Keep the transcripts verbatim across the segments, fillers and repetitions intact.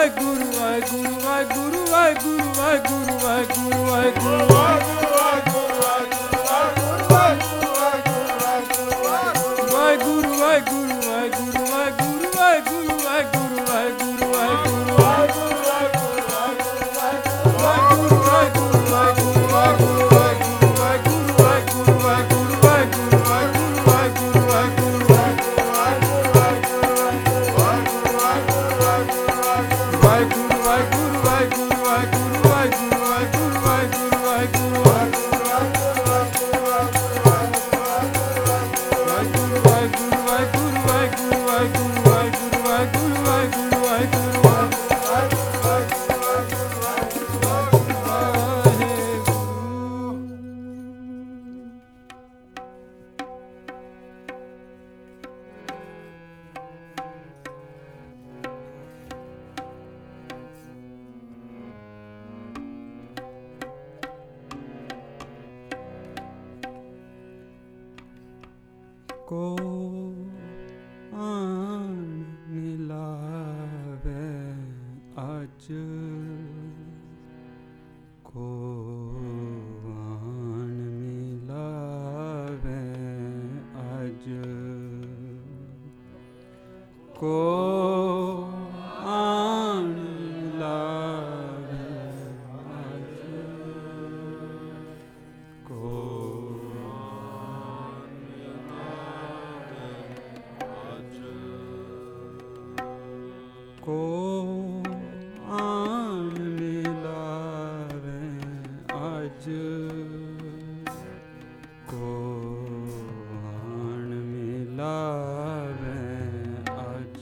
ਵਾਹਿਗੁਰੂ ਵਾਹਿਗੁਰੂ ਵਾਹਿਗੁਰੂ ਵਾਹਿਗੁਰੂ ਵਾਹਿਗੁਰੂ ਵਾਹਿਗੁਰੂ ਵਾਹਿਗੁਰੂ ਵਾਹਿਗੁਰੂ ਵਾਹਿਗੁਰੂ ਵਾਹਿਗੁਰੂ ਵਾਹਿਗੁਰੂ ਵਾਹਿਗੁਰੂ ਵਾਹਿਗੁਰੂ ਵਾਹਿਗੁਰੂ ਵਾਹਿਗੁਰੂ ਕੋ ਆਣ ਮਿਲਾਵੇ ਅੱਜ ਕੋ ਆਣ ਮਿਲਾਵੇ ਅੱਜ ਕੋ ਆਣ ਮਿਲਾਵੇ ਅੱਜ ਕੋ ਕੋ ਆਣ ਮਿਲਾਵੇ ਅੱਜ ਕੋ ਆਣ ਮਿਲਾਵੇ ਅੱਜ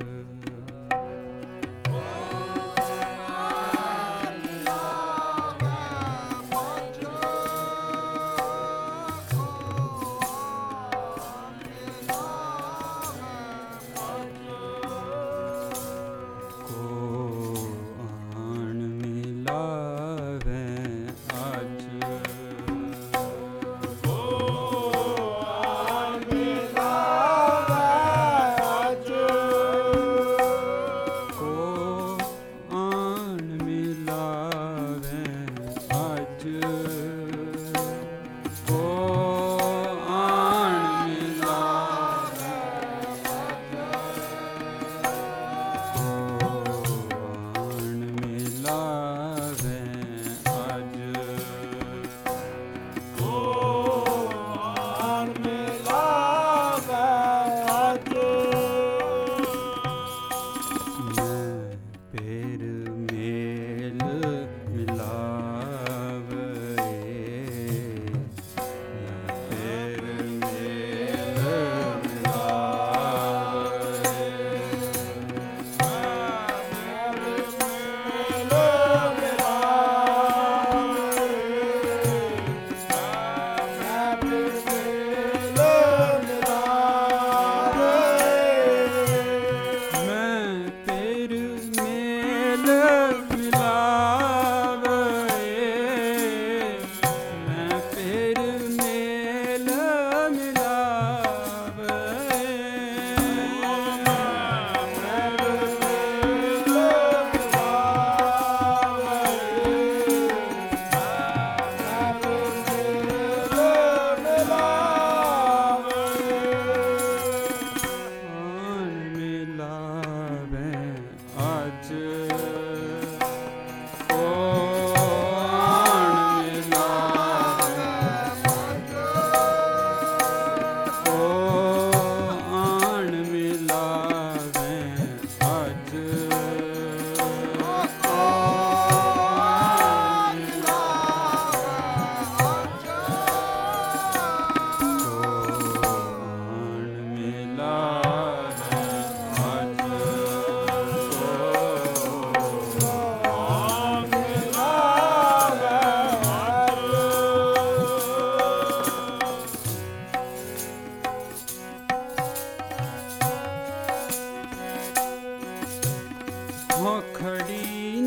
ਖੜੀ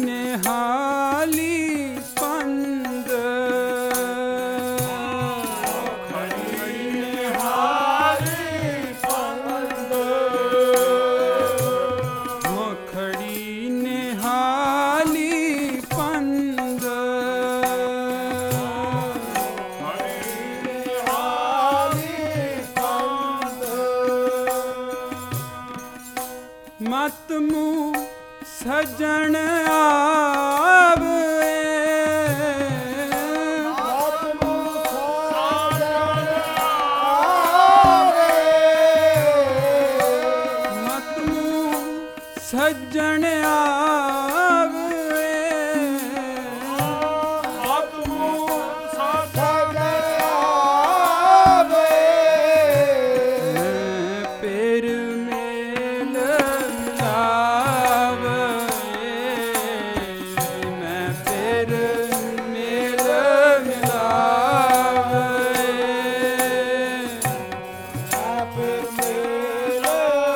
ਨਿਹਾਲੀ ਪੰਦ ਖੜੀ ਨਿਹਾਲੀ ਪੰਦ ਖੜੀ ਨਿਹਾਲੀ ਮਤ ਮੂੰਹ ਸਜਣ ਆਵੇ ਸੱਜਣ ਆਵੇ ਆਤਮੂ ਸੱਜਣ ਆਵੇ ਮੈਂ ਪੇਰ ਮੇਲ ਮਿਲਾਵੇ ਮੈਂ ਪੇਰ ਮੇਲ ਮਿਲਾਵੇ ਆਪਰ ਮੇਲ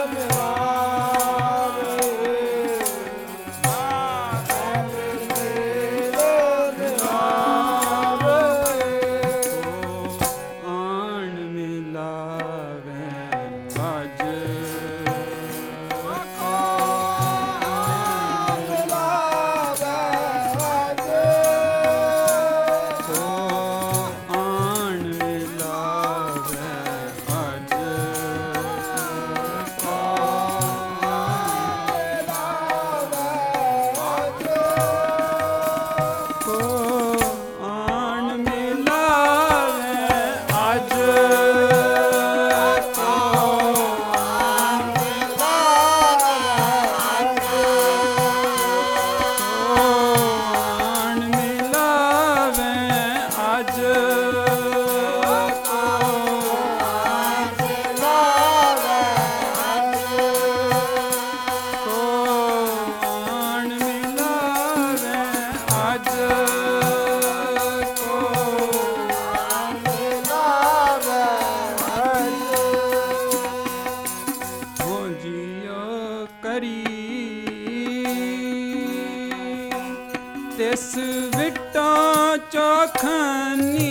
ਤਿਸ ਵਿਟਾਂ ਚੋਖਨੀ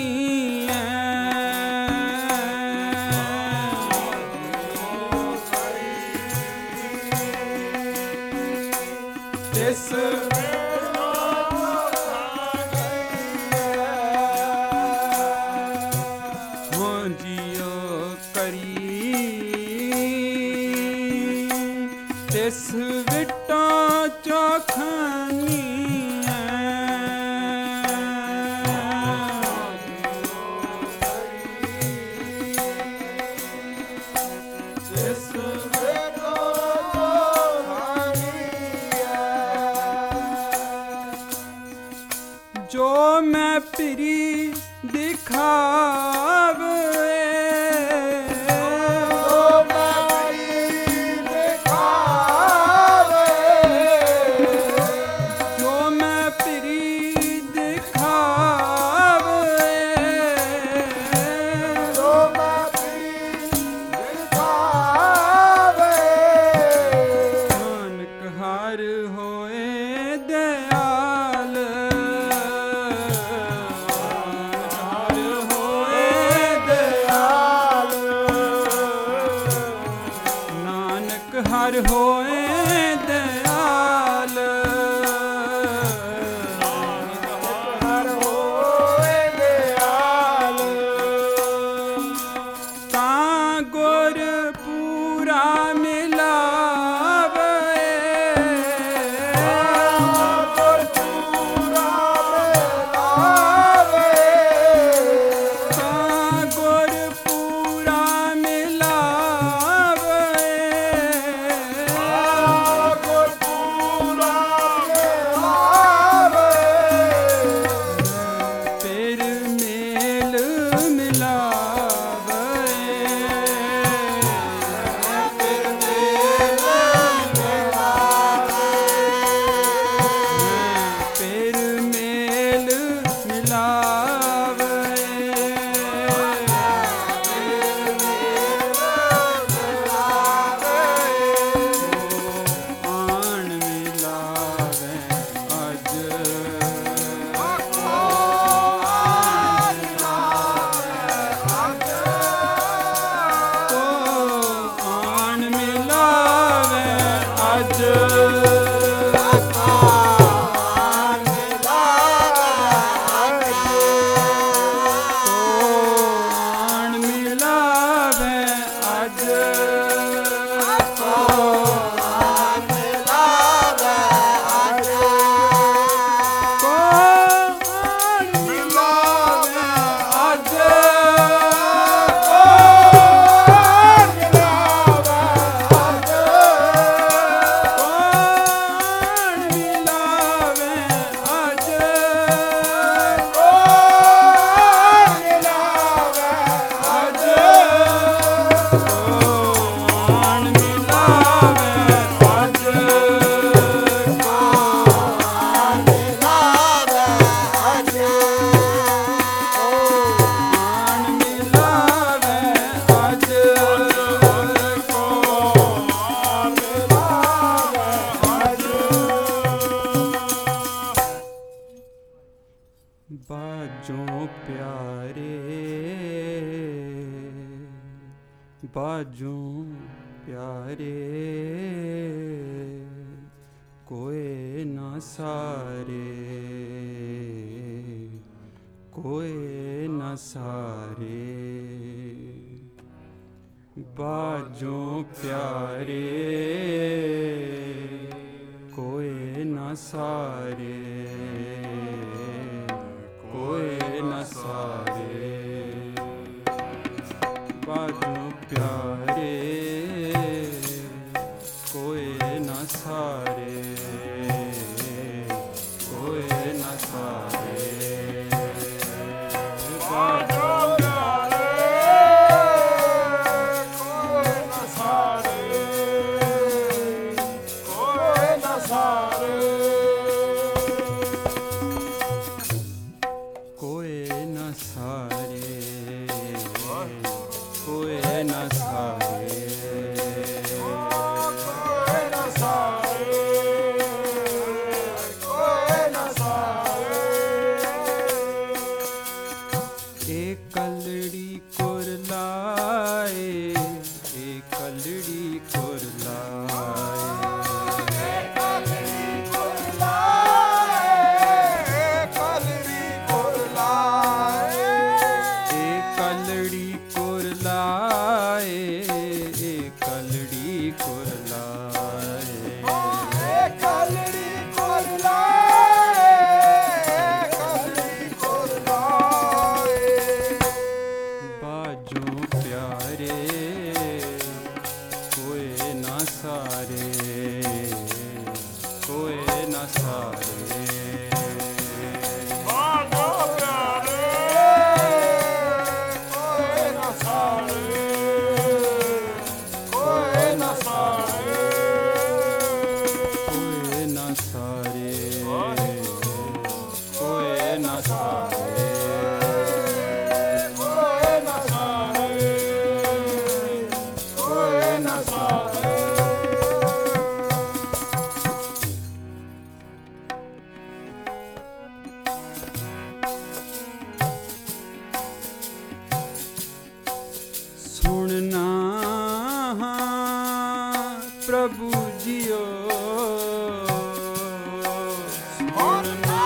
ਤਿਸ ਹੋ ਜਿਉ ਕਰੀ ਤਿਸ ਵਿਟਾਂ ਚੋਖਨੀ ਜੋ ਮੈਂ ਪਿਰੀ ਦਿਖਾਵੇ ਜੋ ਮੈਂ ਪਿਰੀ ਦਿਖਾਵੇ ਜੋ ਮੈਂ ਪਿਰੀ ਦਿਖਾਵੇ ਜੋ ਮੈਂ ਪਿਰੀ ਦਿਖਾਵੇ ਨਾਨਕ ਹਰ ਹੋਏ ਦਇਆਲ ਹਰ ਹੋਏ ਦਇਆਲ ਹਰ ਹੋਏ ਦਇਆਲ ਤਾਂ ਗੁਰ ਪੂਰਾ ਮਿਲਾਵੇ ਗੁਰ ਪੂਰਾ ਮਿਲਾਵੇ ਤਾਂ ਗੁਰ ਪੂਰਾ ਮਿਲਾਵੇ ਗੁਰ ਪੂਰਾ ਮਿਲਾਵੇ ਤੇਰ ਮੇਲ ਮਿਲਾਵੇ ਤੇਰੇ ਮੇਲ ਮਿਲਾਵੇ ਤੇਰ ਮੇਲ ਮਿਲਾਵੇ ਆਣ ਮਿਲਾਵੇ ਅੱਜ ਤੋ ਆਣ ਮਿਲਾਵੇ ਅੱਜ ਆਣ ਮਿਲਾਵੇ ਅੱਜ बाजों प्यारे कोई न सारे, कोई न सारे। बाजों प्यारे कोई न सारे, कोई न सारे। बाजों प्यारे कोई न सारे, कोई न सारे। बाजों प्यारे कोई न सारे, कोई न सारे। कोई न सारे, कोई न सारे, कोई न सारे, कोई न सारे। एक कलड़ी कुरलाए, एक कलड़ी कुरलाए, एक कलड़ी कुरलाए, एक कलड़ी कुरलाए, एक कलड़ी कुरलाए, एक कलड़ी कुरलाए, एक कलड़ी कुरलाए, एक कलड़ी कुरलाए। बाजों प्यारे कोई न सारे, कोई न सारे। बाजों प्यारे कोई न सारे, कोई न सारे, कोई न सारे, कोई न सारे, कोई न सारे, कोई न सारे। सुनना प्रभु जियो, सुनना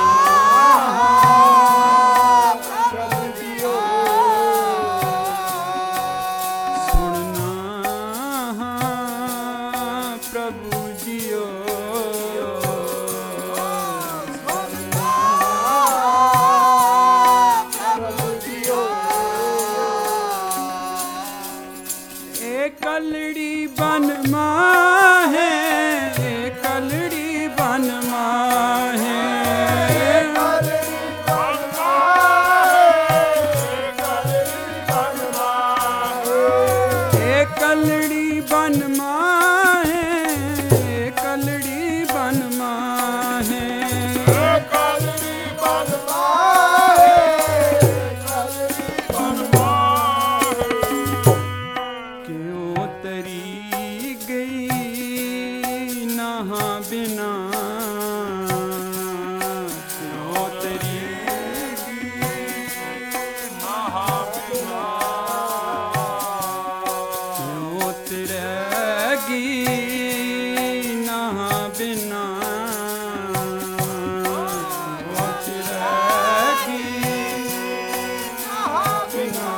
प्रभु जियो, सुनना प्रभु जियो, सुनना प्रभु जियो। एक कलड़ी बन माहे, एक कलड़ी बन माहे, एक कलड़ी बन माहे, एक कलड़ी बन माहे, एक कलड़ी बन माहे, एक कलड़ी बन माहे, एक कलड़ी बन माहे। क्यों तरी गई नहा बिना, क्यों तरी गई नहा बिना, क्यों तरेगी नहा बिना, क्यों तरेगी नहा बिना।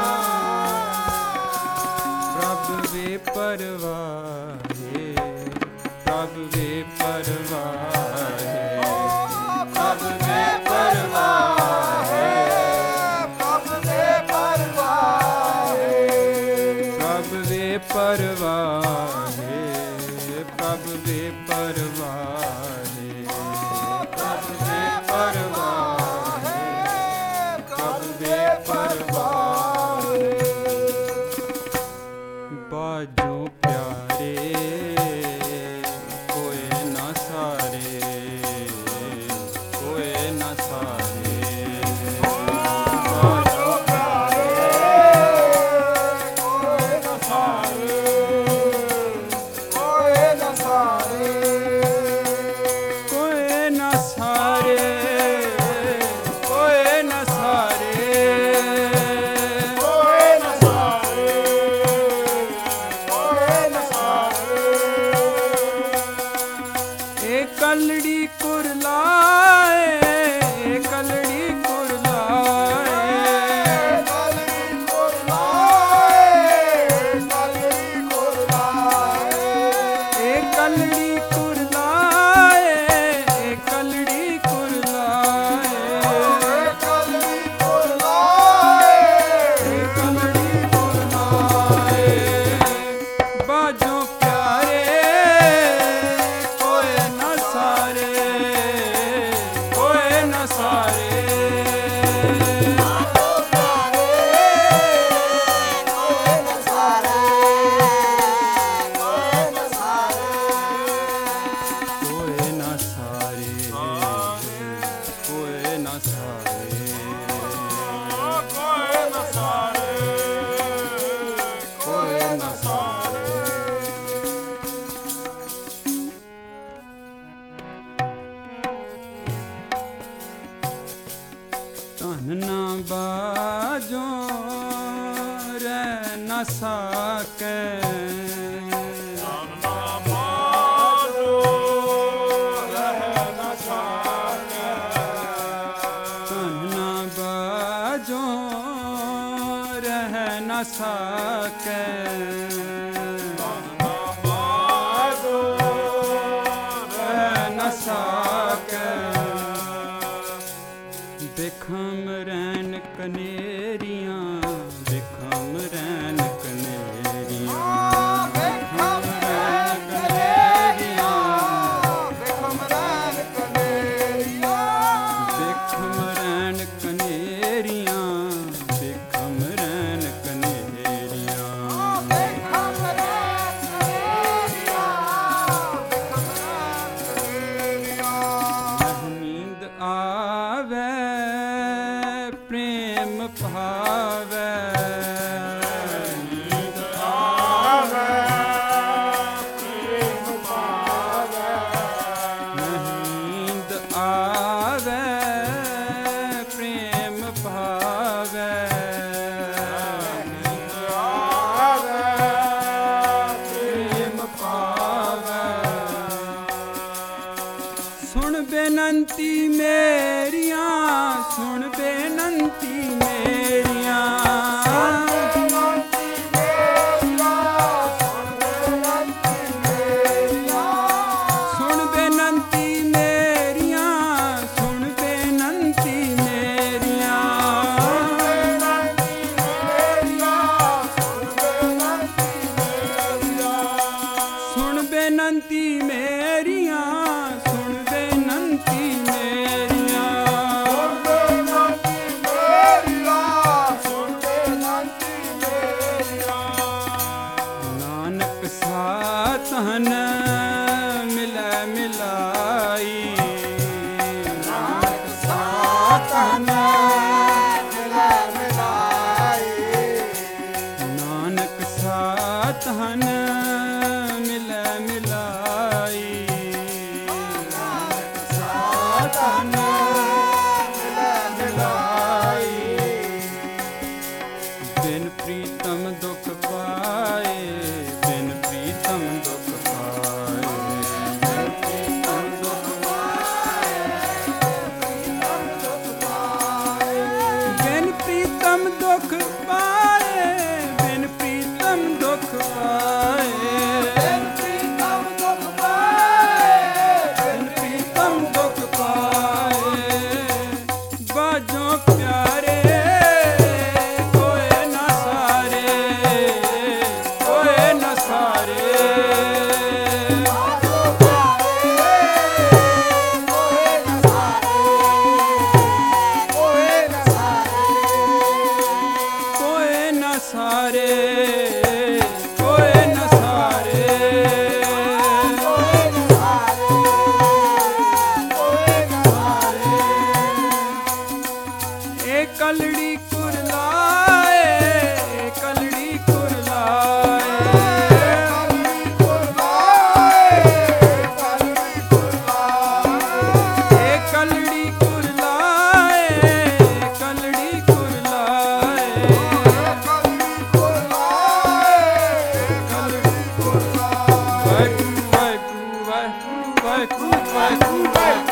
प्रभु वे परवाहे, प्रभु वे परवाहे, प्रभु वे परवाहे, प्रभु वे परवाहे, प्रभु वे परवाहे, प्रभु वे परवाहे, प्रभु वे परवाहे, प्रभु वे परवाहे। बाजों प्यारे कोई न सारे, कोई न सारे। बाजों प्यारे कोई न सारे, कोई न सारे। ਕਲੜੀ ਕੁਰਲਾਏ ਕਲੜੀ ਕੁਰਲਾਏ ਕਲੜੀ ਕੁਰਲਾਏ ਕਲੜੀ ਕੁਰਲਾਏ ਏ ਕਲੜੀ ਕੁਰਲਾਏ ਏ ਕਲੜੀ ਕੁਰਲਾਏ ਕਲੜੀ ਕੁਰਲਾਏ ਏ ਕਲੜੀ ਕੁਰਲਾਏ ਬਾਜੋਂ ਪਿਆਰੇ ਕੋਏ ਨਾ ਸਾਰੇ ਕੋਏ ਨਾ ਸਾਰੇ ਕੋਏ ਨਾ ਸਾਰੇ ਕੋਏ ਨਾ ਸਾਰੇ ਕੋਏ ਨਾ ਸਾਰੇ ਕੋਏ ਨਾ ਸਾਰੇ ਧਨ ਨਾ ਬਾਜੋਂ ਰਹਿ ਨਾ ਸਾਕੈ ਧਨ ਨਾ ਬਾਜੋਂ ਰਹਿ ਨਾ ਸਾਕੈ ਰਹਿ ਨਾ ਸਾਕੈ ਬਿਖਮ ਰੈਨ ਕਨੇਰੀਆਂ ਬਿਖਮ ਰੈਨ ਕਨੇਰੀਆਂ ਬਿਖਮ ਰੈਨ ਕਨੇਰੀਆਂ ਬਿਖਮ ਰੈਨ ਕਨੇਰੀਆਂ ਬਿਖਮ ਰੈਨ ਕਨੇਰੀਆਂ ਬਿਖਮ ਰੈਨ ਕਨੇਰੀਆਂ ਬਿਖਮ ਰੈਨ ਕਨੇਰੀਆਂ ਬਿਖਮ ਰੈਨ ਕਨੇਰੀਆਂ ਨੀਂਦ ਆਵੇ ਪ੍ਰੇਮ ਭਾਵੇ ਨੀਂਦ ਆਵੇ ਪ੍ਰੇਮ ਪਾਵੇ ਨੀਂਦ ਆਵੇ ਪ੍ਰੇਮ ਭਾਵੇ ਨੀਂਦ ਆਵੇ ਪ੍ਰੇਮ ਭਾਵੇ ਸੁਣ ਬੇਨੰਤੀ ਮੇਰੀਆਂ ਸੁਣ ਬੇਨੰਤੀ ਮੇਰੀਆਂ ਸੁਣ ਬੇਨੰਤੀ ਮੇਰੀਆਂ ਸੁਣ ਬੇਨੰਤੀ ਮੇਰੀਆਂ ਸੁਣ ਬੇਨੰਤੀ ਮੇਰੀਆਂ ਸੁਣ ਬੇਨੰਤੀ ਮੇਰੀਆਂ ਨਾਨਕ ਸਾਧਨ ਮਿਲੈ ਮਿਲਾਈ ਨਾਨਕ ਸਾਧਨ ਨਾਨਕ ਸਾਧਨ ਮਿਲੈ ਮਿਲਾਈ ਨਾਨਕ ਸਾਧਨ ਮਿਲੈ ਮਿਲਾਈ ਬਿਨ ਪ੍ਰੀਤਮ ਦੁਖ ਪਾਏ ਬਿਨ ਪ੍ਰੀਤਮ ਦੁਖ ਪਾਏ ਬਿਨ ਪ੍ਰੀਤਮ ਦੁਖ ਪਾਏ ਬਿਨ ਪ੍ਰੀਤਮ ਦੁਖ ਪਾਏ ਬਿਨ ਪ੍ਰੀਤਮ ਦੁਖ ਪਾਏ ਬਿਨ ਪ੍ਰੀਤਮ ਦੁਖ ਪਾਏ ਬਿਨ ਪ੍ਰੀਤਮ ਦੁਖ ਪਾਏ ਵਾਹਿਗੁਰੂ ਵਾਹਿਗੁਰੂ ਵਾਹਿਗੁਰੂ